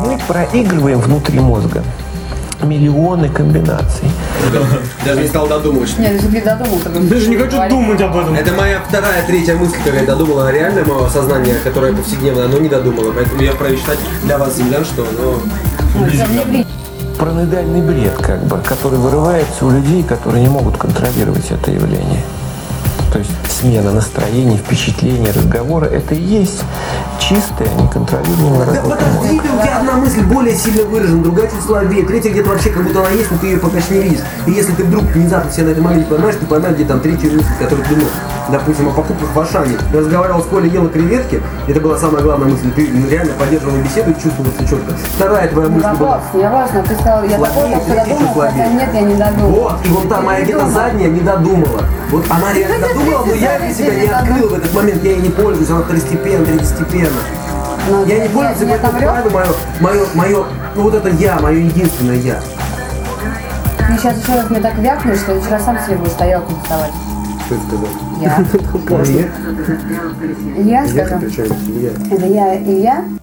мы проигрываем внутри мозга миллионы комбинаций. Даже не стал додумывать. Нет, если бы я додумал, то бы... Даже не хочу думать об этом. Это моя вторая, третья мысль, которую я додумал, она реальное мое сознание, которое повседневное, оно не додумало. Поэтому я вправе считать для вас, землян, что оно... Параноидальный бред, как бы, который вырывается у людей, которые не могут контролировать это явление. То есть смена настроений, впечатлений, разговора – это и есть чистая, неконтролируемая Да работа подожди, мозга. у тебя одна мысль более сильно выражена, другая чуть слабее, третья где-то вообще как будто она есть, но ты ее пока что не видишь. И если ты вдруг внезапно себя на этом моменте поймаешь, ты поймешь, где там третья мысль, которую ты думал, допустим, о покупках в Ашане. Я разговаривал с Колей, ела креветки, это была самая главная мысль, ты реально поддерживал беседу и чувствовал это четко. Вторая твоя мысль была... Не важно, ты сказал, я Слабее, такой, что третья чуть додумал, хотя слабее. нет, я не додумал. Вот, и вон там моя где-то задняя не додумала. Вот она реально додумала, но я для себя не открыл в этот момент, я ей не пользуюсь, она второстепенно, третьестепенно. Ну, Я не пользуюсь, нет, поэтому мое, ну вот это я, мое единственное я. Ты сейчас еще раз мне так вякнешь, что я вчера сам себе буду стоялку доставать. Что ты сказал? Я. Нет. Я Я сказал. причем, я. Это я и я.